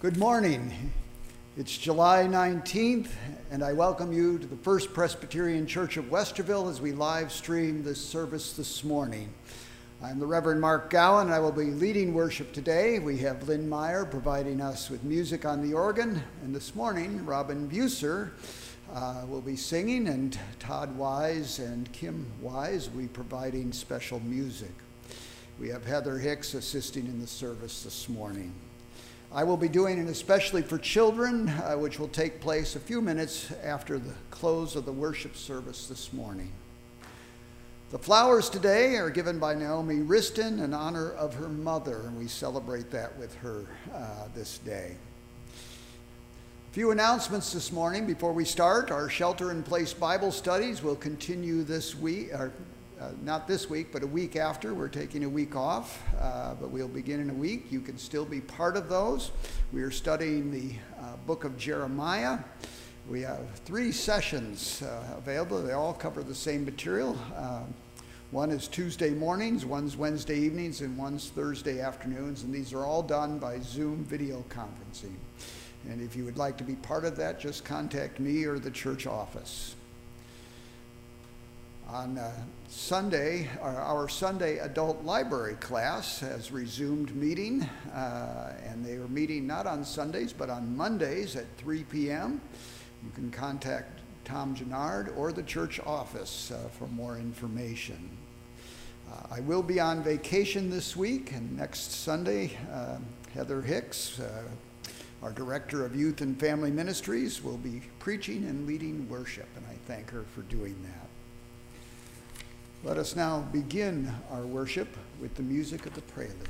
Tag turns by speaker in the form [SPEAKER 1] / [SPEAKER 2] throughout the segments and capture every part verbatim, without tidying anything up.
[SPEAKER 1] Good morning. It's July nineteenth, and I welcome you to the First Presbyterian Church of Westerville as we live stream this service this morning. I'm the Reverend Mark Gowan, and I will be leading worship today. We have Lynn Meyer providing us with music on the organ, and this morning, Robin Buser uh, will be singing, and Todd Wise and Kim Wise will be providing special music. We have Heather Hicks assisting in the service this morning. I will be doing an especially for children, uh, which will take place a few minutes after the close of the worship service this morning. The flowers today are given by Naomi Riston in honor of her mother, and we celebrate that with her uh, this day. A few announcements this morning before we start. Our shelter-in-place Bible studies will continue this week, or Uh, not this week, but a week after. We're taking a week off, uh, but we'll begin in a week. You can still be part of those. We are studying the uh, book of Jeremiah. We have three sessions uh, available. They all cover the same material. Uh, one is Tuesday mornings, one's Wednesday evenings, and one's Thursday afternoons, and these are all done by Zoom video conferencing. And if you would like to be part of that, just contact me or the church office. On uh, Sunday, our, our Sunday adult library class has resumed meeting, uh, and they are meeting not on Sundays, but on Mondays at three p m You can contact Tom Gennard or the church office uh, for more information. Uh, I will be on vacation this week, and next Sunday, uh, Heather Hicks, uh, our Director of Youth and Family Ministries, will be preaching and leading worship, and I thank her for doing that. Let us now begin our worship with the music of the prelude.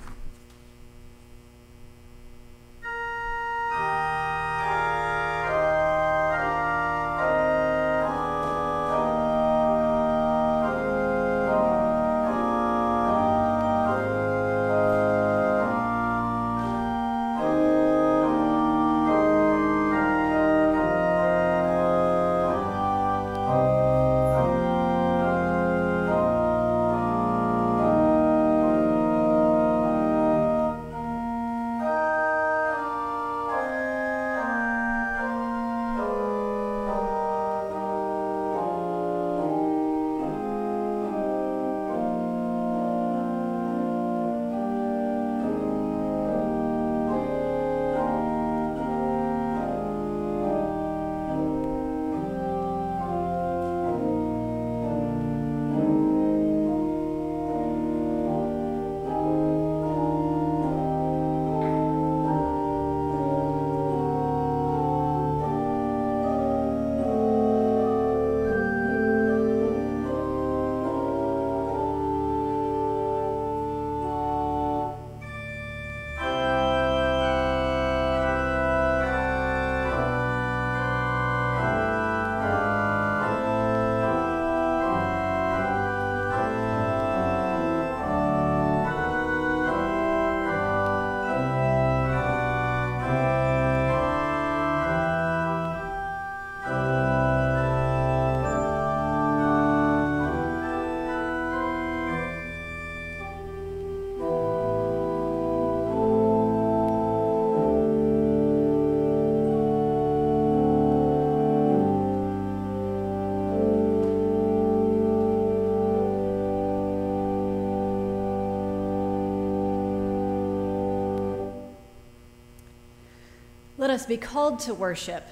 [SPEAKER 2] Let us be called to worship.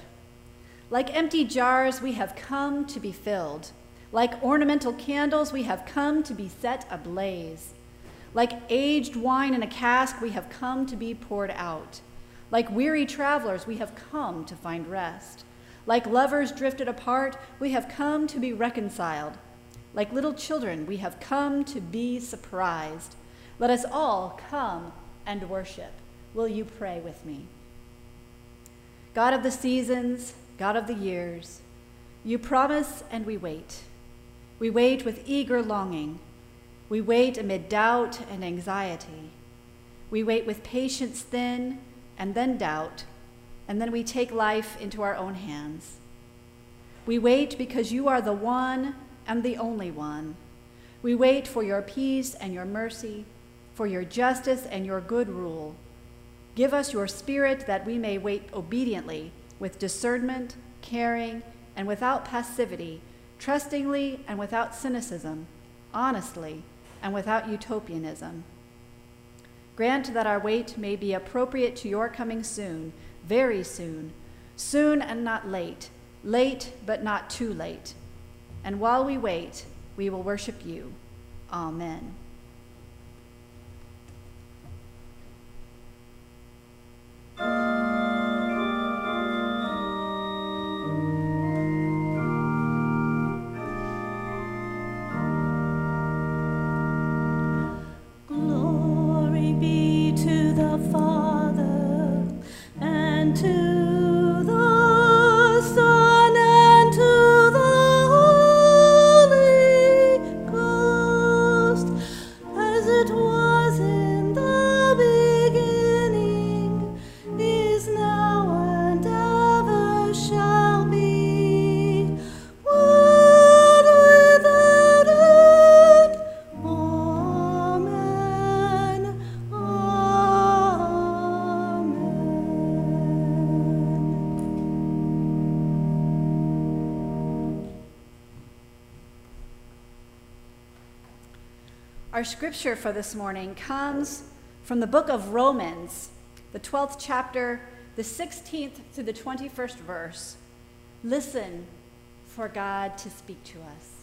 [SPEAKER 2] Like empty jars, we have come to be filled. Like ornamental candles, we have come to be set ablaze. Like aged wine in a cask, we have come to be poured out. Like weary travelers, we have come to find rest. Like lovers drifted apart, we have come to be reconciled. Like little children, we have come to be surprised. Let us all come and worship. Will you pray with me? God of the seasons, God of the years, you promise and we wait. We wait with eager longing. We wait amid doubt and anxiety. We wait with patience then and then doubt, and then we take life into our own hands. We wait because you are the one and the only one. We wait for your peace and your mercy, for your justice and your good rule. Give us your Spirit that we may wait obediently, with discernment, caring, and without passivity, trustingly and without cynicism, honestly and without utopianism. Grant that our wait may be appropriate to your coming soon, very soon, soon and not late, late but not too late. And while we wait, we will worship you. Amen. Our scripture for this morning comes from the book of Romans, the twelfth chapter, the sixteenth through the twenty-first verse. Listen for God to speak to us.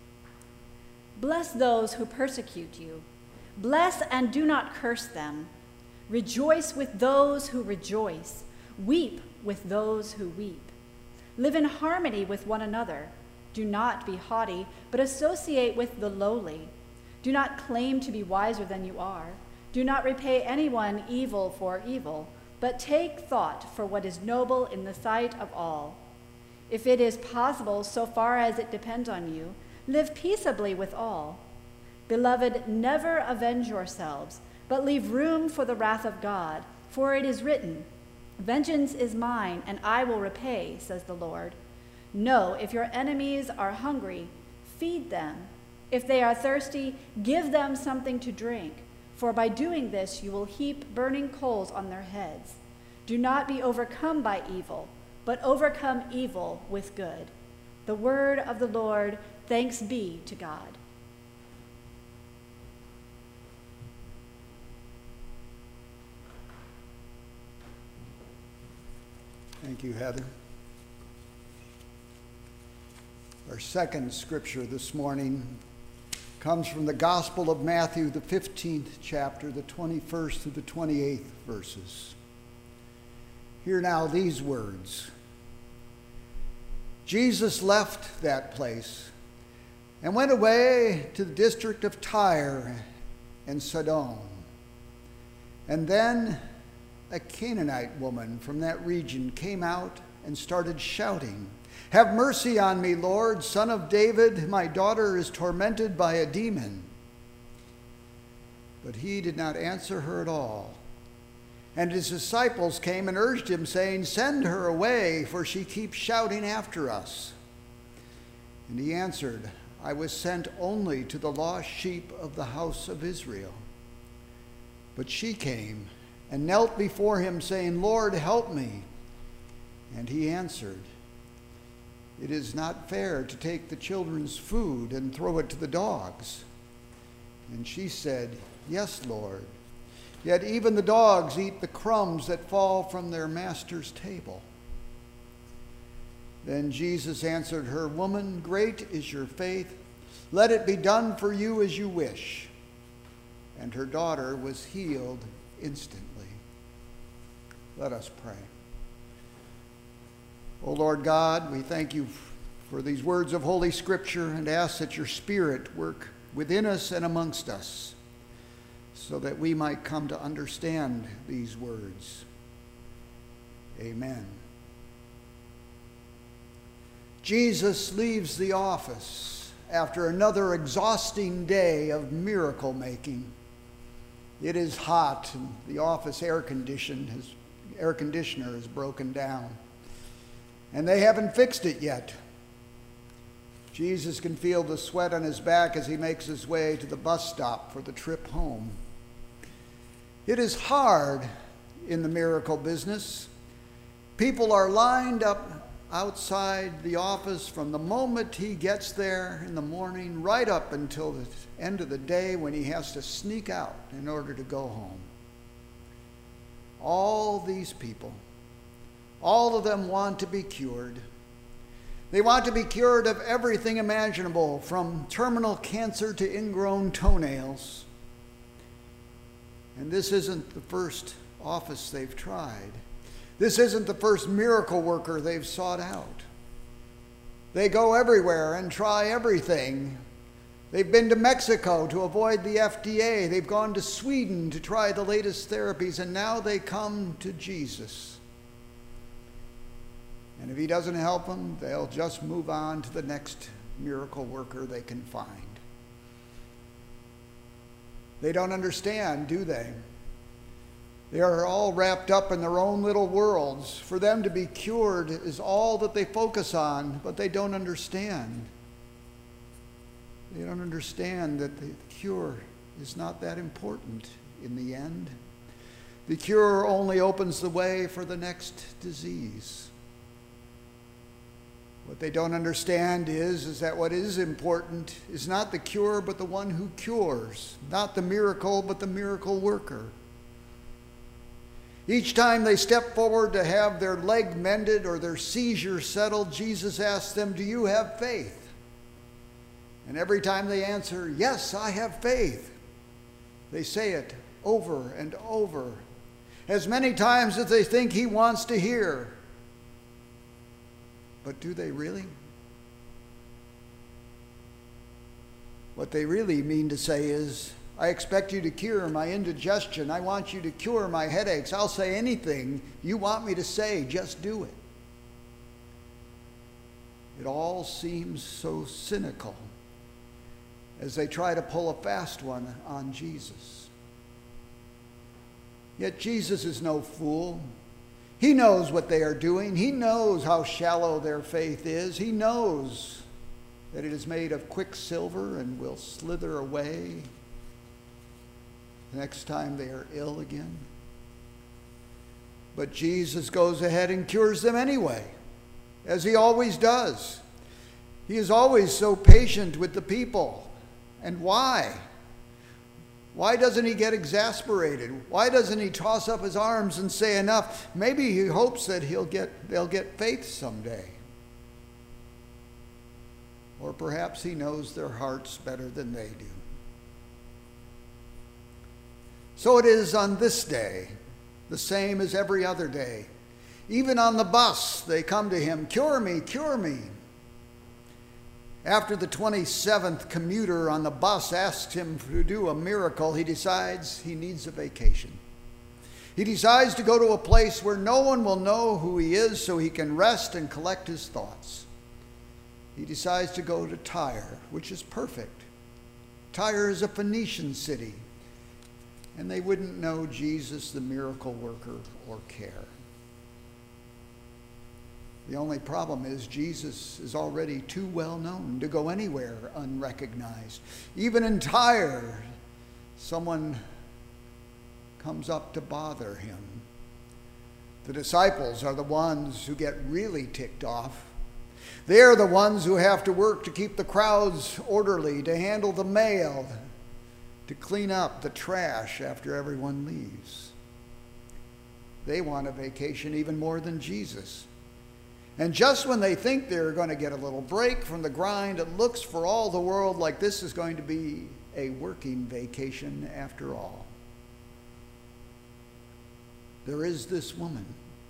[SPEAKER 2] Bless those who persecute you. Bless and do not curse them. Rejoice with those who rejoice. Weep with those who weep. Live in harmony with one another. Do not be haughty, but associate with the lowly. Do not claim to be wiser than you are. Do not repay anyone evil for evil, but take thought for what is noble in the sight of all. If it is possible, so far as it depends on you, live peaceably with all. Beloved, never avenge yourselves, but leave room for the wrath of God, for it is written, "Vengeance is mine, and I will repay," says the Lord. No, if your enemies are hungry, feed them. If they are thirsty, give them something to drink, for by doing this you will heap burning coals on their heads. Do not be overcome by evil, but overcome evil with good. The word of the Lord, thanks be to God.
[SPEAKER 1] Thank you, Heather. Our second scripture this morning comes from the Gospel of Matthew, the fifteenth chapter, the twenty-first through the twenty-eighth verses. Hear now these words. Jesus left that place and went away to the district of Tyre and Sidon. And then a Canaanite woman from that region came out and started shouting, "Have mercy on me, Lord, Son of David. My daughter is tormented by a demon." But he did not answer her at all. And his disciples came and urged him, saying, "Send her away, for she keeps shouting after us." And he answered, "I was sent only to the lost sheep of the house of Israel." But she came and knelt before him, saying, "Lord, help me." And he answered, "It is not fair to take the children's food and throw it to the dogs." And she said, "Yes, Lord. Yet even the dogs eat the crumbs that fall from their master's table." Then Jesus answered her, "Woman, great is your faith. Let it be done for you as you wish." And her daughter was healed instantly. Let us pray. O Lord God, we thank you for these words of Holy Scripture and ask that your Spirit work within us and amongst us so that we might come to understand these words. Amen. Jesus leaves the office after another exhausting day of miracle making. It is hot and the office air condition has, air conditioner has broken down. And they haven't fixed it yet. Jesus can feel the sweat on his back as he makes his way to the bus stop for the trip home. It is hard in the miracle business. People are lined up outside the office from the moment he gets there in the morning right up until the end of the day when he has to sneak out in order to go home. All these people, all of them want to be cured. They want to be cured of everything imaginable, from terminal cancer to ingrown toenails. And this isn't the first office they've tried. This isn't the first miracle worker they've sought out. They go everywhere and try everything. They've been to Mexico to avoid the F D A. They've gone to Sweden to try the latest therapies, and now they come to Jesus. And if he doesn't help them, they'll just move on to the next miracle worker they can find. They don't understand, do they? They are all wrapped up in their own little worlds. For them to be cured is all that they focus on, but they don't understand. They don't understand that the cure is not that important in the end. The cure only opens the way for the next disease. What they don't understand is, is that what is important is not the cure, but the one who cures. Not the miracle, but the miracle worker. Each time they step forward to have their leg mended or their seizure settled, Jesus asks them, "Do you have faith?" And every time they answer, "Yes, I have faith," they say it over and over, as many times as they think he wants to hear. But do they really? What they really mean to say is, "I expect you to cure my indigestion. I want you to cure my headaches. I'll say anything you want me to say, just do it." It all seems so cynical as they try to pull a fast one on Jesus. Yet Jesus is no fool. He knows what they are doing. He knows how shallow their faith is. He knows that it is made of quicksilver and will slither away the next time they are ill again. But Jesus goes ahead and cures them anyway, as he always does. He is always so patient with the people. And why? Why doesn't he get exasperated? Why doesn't he toss up his arms and say enough? Maybe he hopes that he'll get, they'll get faith someday. Or perhaps he knows their hearts better than they do. So it is on this day, the same as every other day. Even on the bus, they come to him, "Cure me, cure me." After the twenty-seventh commuter on the bus asks him to do a miracle, he decides he needs a vacation. He decides to go to a place where no one will know who he is, so he can rest and collect his thoughts. He decides to go to Tyre, which is perfect. Tyre is a Phoenician city, and they wouldn't know Jesus, the miracle worker, or care. The only problem is Jesus is already too well known to go anywhere unrecognized. Even in Tyre, someone comes up to bother him. The disciples are the ones who get really ticked off. They're the ones who have to work to keep the crowds orderly, to handle the mail, to clean up the trash after everyone leaves. They want a vacation even more than Jesus. And just when they think they're going to get a little break from the grind, it looks for all the world like this is going to be a working vacation after all. There is this woman.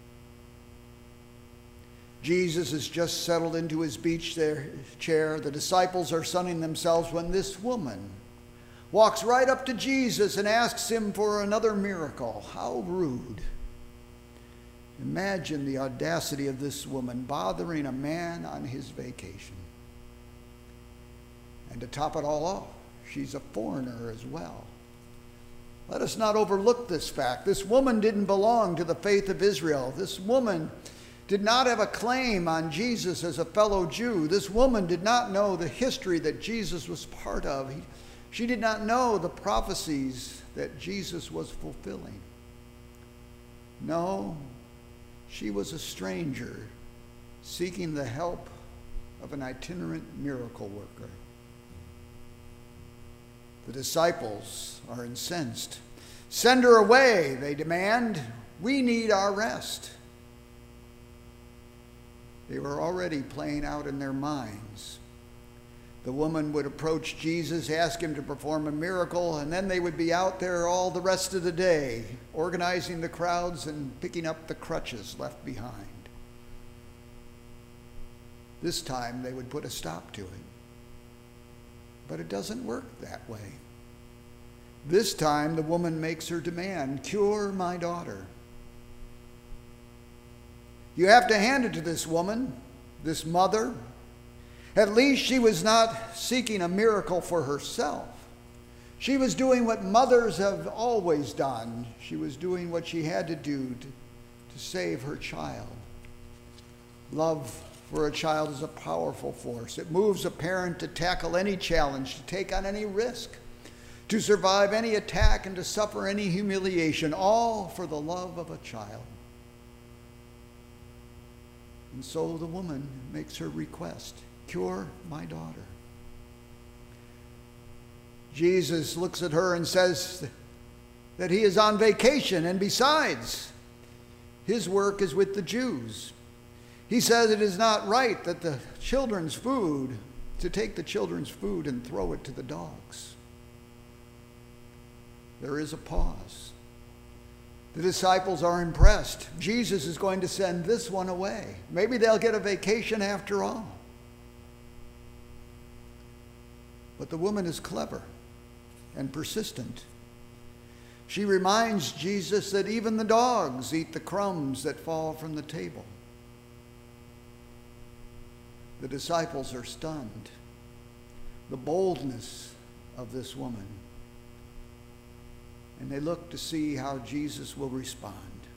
[SPEAKER 1] Jesus has just settled into his beach chair. The disciples are sunning themselves when this woman walks right up to Jesus and asks him for another miracle. How rude. Imagine the audacity of this woman bothering a man on his vacation. And to top it all off, she's a foreigner as well. Let us not overlook this fact. This woman didn't belong to the faith of Israel. This woman did not have a claim on Jesus as a fellow Jew. This woman did not know the history that Jesus was part of. He, she did not know the prophecies that Jesus was fulfilling. No, she was a stranger seeking the help of an itinerant miracle worker. The disciples are incensed. Send her away, they demand. We need our rest. They were already playing out in their minds. The woman would approach Jesus, ask him to perform a miracle, and then they would be out there all the rest of the day, organizing the crowds and picking up the crutches left behind. This time they would put a stop to it. But it doesn't work that way. This time the woman makes her demand, cure my daughter. You have to hand it to this woman, this mother. At least she was not seeking a miracle for herself. She was doing what mothers have always done. She was doing what she had to do to, to save her child. Love for a child is a powerful force. It moves a parent to tackle any challenge, to take on any risk, to survive any attack, and to suffer any humiliation, all for the love of a child. And so the woman makes her request, cure my daughter. Jesus looks at her and says that he is on vacation, and besides, his work is with the Jews. He says it is not right that the children's food, to take the children's food and throw it to the dogs. There is a pause. The disciples are impressed. Jesus is going to send this one away. Maybe they'll get a vacation after all. But the woman is clever and persistent. She reminds Jesus that even the dogs eat the crumbs that fall from the table. The disciples are stunned. The boldness of this woman. And they look to see how Jesus will respond.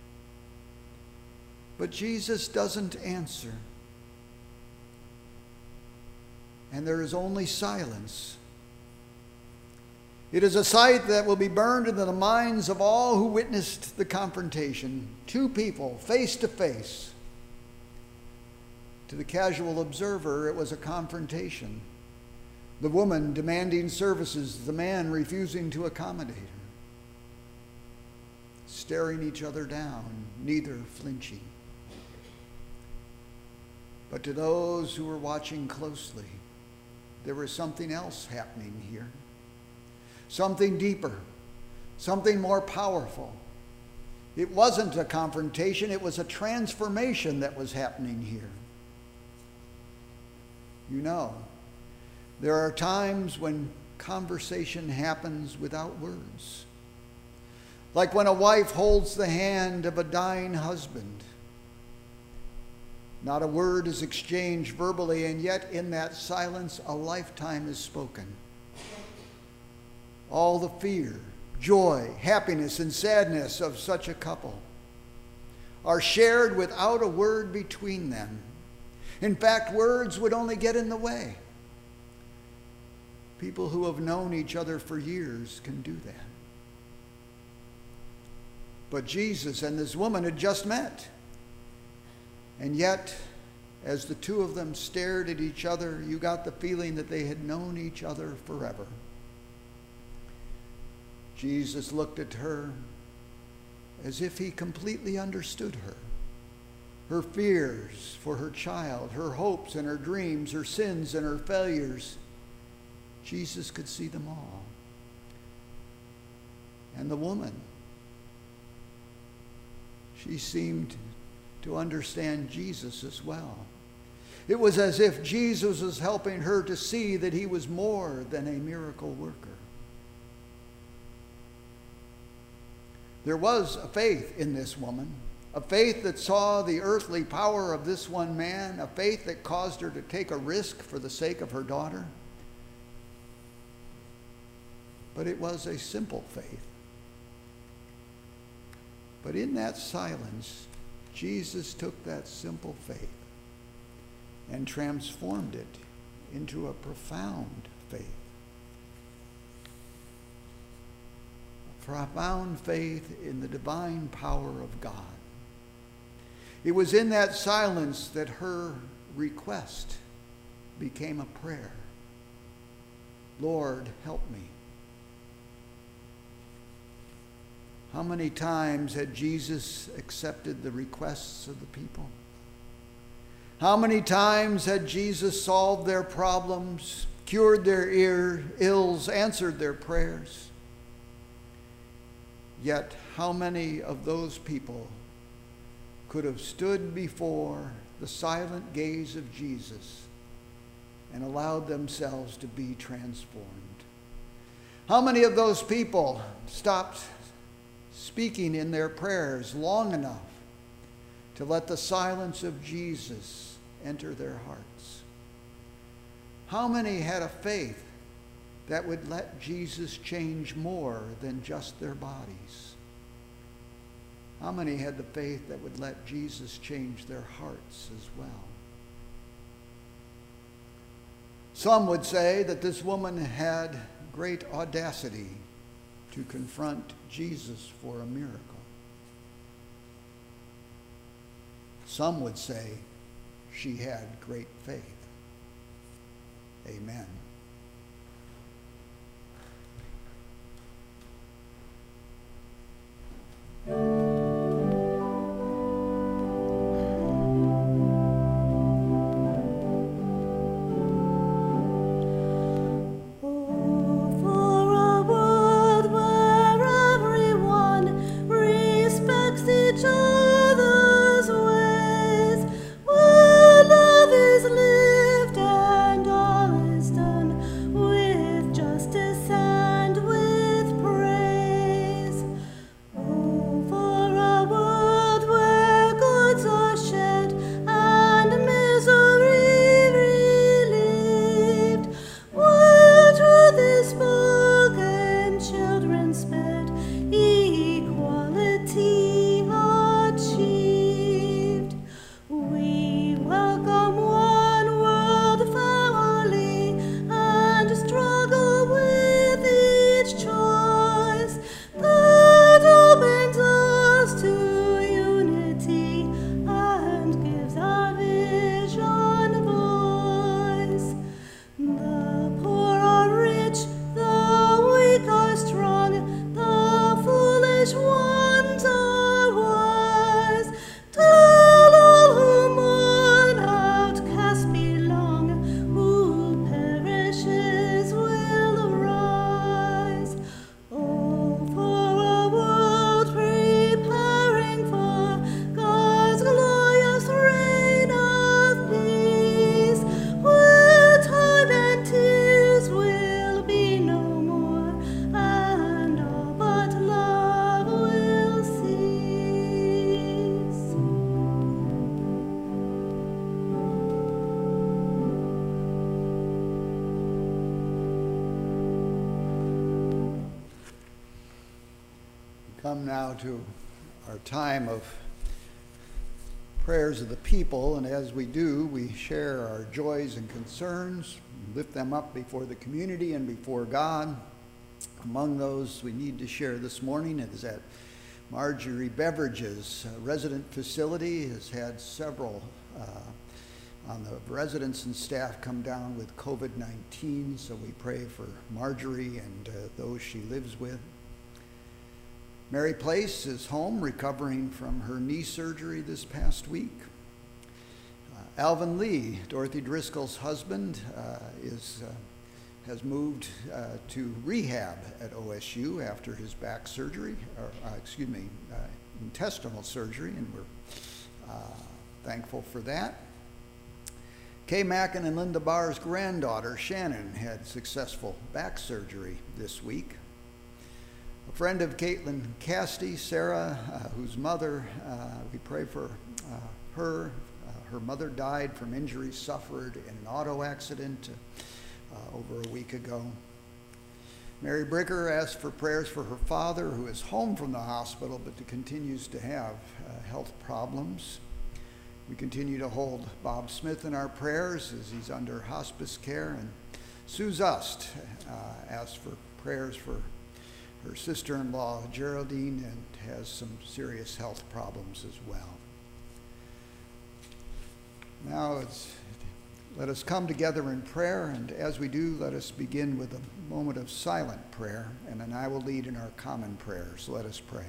[SPEAKER 1] But Jesus doesn't answer. And there is only silence. It is a sight that will be burned into the minds of all who witnessed the confrontation. Two people face to face. To the casual observer, it was a confrontation. The woman demanding services, the man refusing to accommodate her. Staring each other down, neither flinching. But to those who were watching closely, there was something else happening here. Something deeper, something more powerful. It wasn't a confrontation, it was a transformation that was happening here. You know, there are times when conversation happens without words. Like when a wife holds the hand of a dying husband. Not a word is exchanged verbally, and yet in that silence a lifetime is spoken. All the fear, joy, happiness, and sadness of such a couple are shared without a word between them. In fact, words would only get in the way. People who have known each other for years can do that. But Jesus and this woman had just met. And yet, as the two of them stared at each other, you got the feeling that they had known each other forever. Jesus looked at her as if he completely understood her. Her fears for her child, her hopes and her dreams, her sins and her failures. Jesus could see them all. And the woman, she seemed to understand Jesus as well. It was as if Jesus was helping her to see that he was more than a miracle worker. There was a faith in this woman, a faith that saw the earthly power of this one man, a faith that caused her to take a risk for the sake of her daughter. But it was a simple faith. But in that silence, Jesus took that simple faith and transformed it into a profound faith. A profound faith in the divine power of God. It was in that silence that her request became a prayer. Lord, help me. How many times had Jesus accepted the requests of the people? How many times had Jesus solved their problems, cured their ear, ills, answered their prayers? Yet how many of those people could have stood before the silent gaze of Jesus and allowed themselves to be transformed? How many of those people stopped speaking in their prayers long enough to let the silence of Jesus enter their hearts? How many had a faith that would let Jesus change more than just their bodies? How many had the faith that would let Jesus change their hearts as well? Some would say that this woman had great audacity to confront Jesus for a miracle. Some would say she had great faith. Amen. Come now to our time of prayers of the people, and as we do, we share our joys and concerns, lift them up before the community and before God. Among those we need to share this morning is that Marjorie Beverages uh, resident facility has had several uh, on the residents and staff come down with COVID nineteen, so we pray for Marjorie and uh, those she lives with. Mary Place is home recovering from her knee surgery this past week. Uh, Alvin Lee, Dorothy Driscoll's husband, uh, is uh, has moved uh, to rehab at O S U after his back surgery, or uh, excuse me, uh, intestinal surgery, and we're uh, thankful for that. Kay Mackin and Linda Barr's granddaughter, Shannon, had successful back surgery this week. A friend of Caitlin Castee, Sarah, uh, whose mother, uh, we pray for uh, her. Uh, her mother died from injuries suffered in an auto accident uh, over a week ago. Mary Bricker asked for prayers for her father, who is home from the hospital but continues to have uh, health problems. We continue to hold Bob Smith in our prayers as he's under hospice care. And Sue Zust uh, asked for prayers for her sister-in-law, Geraldine, and has some serious health problems as well. Now, it's, let us come together in prayer, and as we do, let us begin with a moment of silent prayer, and then I will lead in our common prayers. Let us pray.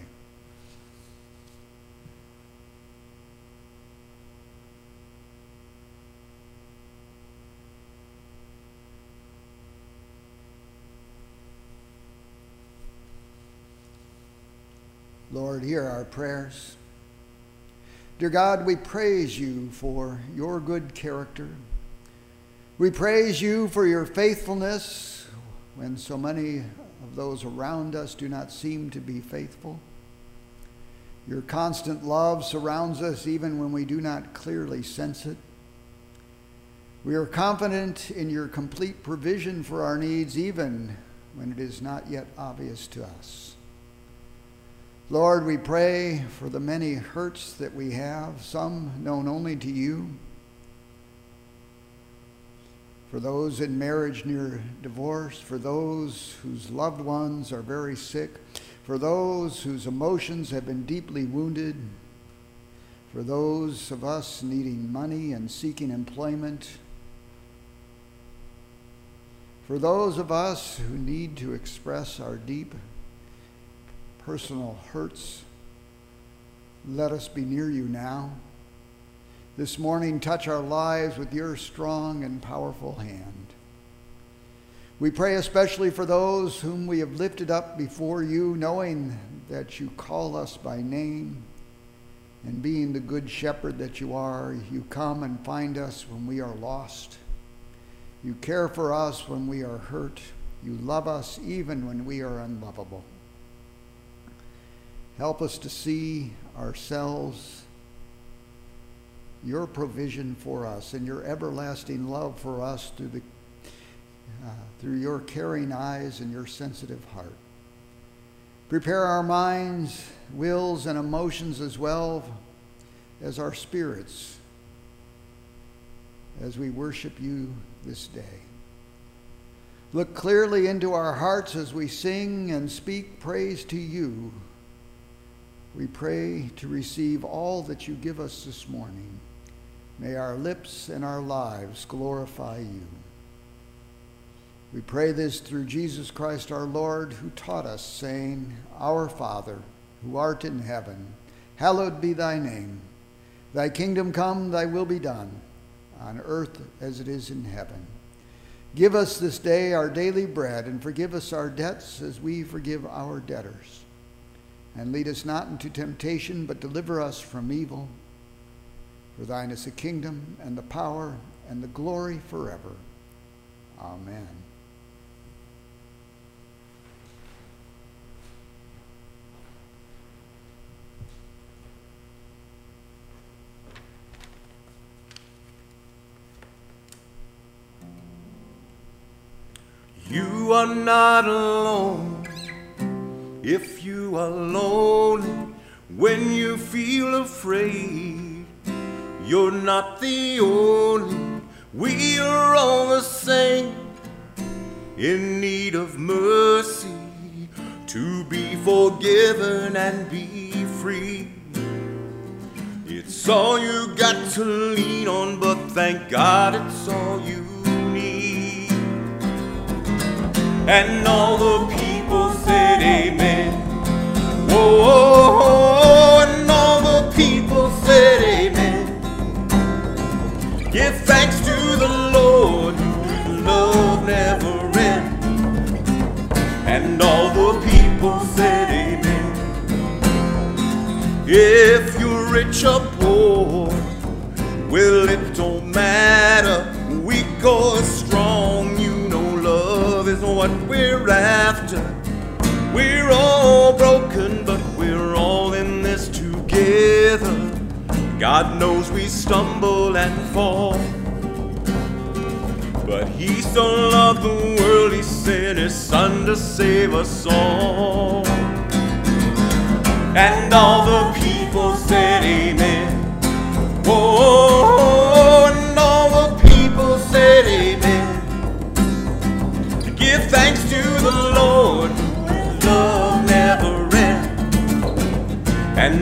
[SPEAKER 1] Lord, hear our prayers. Dear God, we praise you for your good character. We praise you for your faithfulness when so many of those around us do not seem to be faithful. Your constant love surrounds us even when we do not clearly sense it. We are confident in your complete provision for our needs even when it is not yet obvious to us. Lord, we pray for the many hurts that we have, some known only to you. For those in marriage near divorce, for those whose loved ones are very sick, for those whose emotions have been deeply wounded, for those of us needing money and seeking employment, for those of us who need to express our deep personal hurts, let us be near you now. This morning, touch our lives with your strong and powerful hand. We pray especially for those whom we have lifted up before you, knowing that you call us by name, and being the good shepherd that you are, you come and find us when we are lost. You care for us when we are hurt. You love us even when we are unlovable. Help us to see ourselves, your provision for us, and your everlasting love for us through, the, uh, through your caring eyes and your sensitive heart. Prepare our minds, wills, and emotions as well as our spirits as we worship you this day. Look clearly into our hearts as we sing and speak praise to you. We pray to receive all that you give us this morning. May our lips and our lives glorify you. We pray this through Jesus Christ our Lord, who taught us, saying, Our Father, who art in heaven, hallowed be thy name. Thy kingdom come, thy will be done, on earth as it is in heaven. Give us this day our daily bread, and forgive us our debts as we forgive our debtors. And lead us not into temptation, but deliver us from evil. For thine is the kingdom, and the power, and the glory forever. Amen.
[SPEAKER 3] You are not alone. If you are lonely, when you feel afraid, you're not the only. We are all the same, in need of mercy, to be forgiven and be free. It's all you got to lean on, but thank God it's all you need. And all the people said amen. Whoa, whoa, whoa, and all the people said amen. Give thanks to the Lord, whose love never ends. And all the people said amen. If you're rich or poor, well, it don't matter. Weak or strong, you know love is what we're after. We're all broken, but we're all in this together. God knows we stumble and fall, but he so loved the world, he sent his son to save us all. And all the people said amen. Whoa, and all the people said amen. Give thanks to the Lord, whose love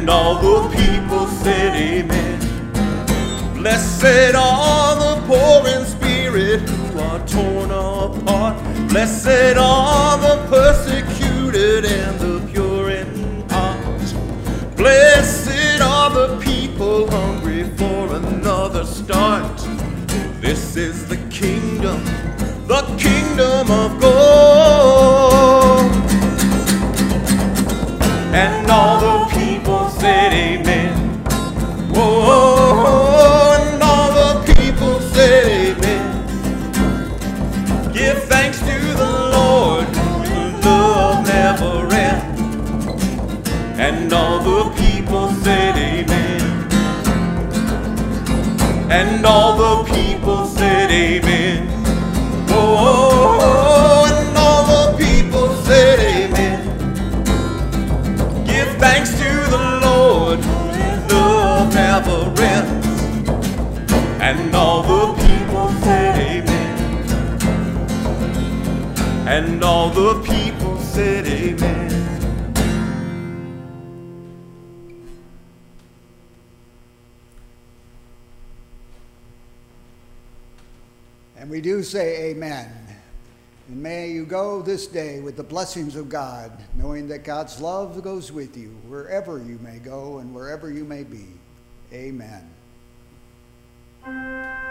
[SPEAKER 3] And all the people said amen. Blessed are the poor in spirit who are torn apart. Blessed are the persecuted and the pure in heart. Blessed are the people hungry for another start. This is the kingdom, the kingdom of God. And all the people said amen. Whoa, and all the people said amen. Give thanks to the Lord, whose love never ends. And all the people said amen. And all the people said amen. Whoa, and all the people said amen. Give thanks to the Lord, whose love never ends. And all the people said amen. And all the people said amen.
[SPEAKER 1] And we do say amen. And may you go this day with the blessings of God, knowing that God's love goes with you wherever you may go and wherever you may be. Amen.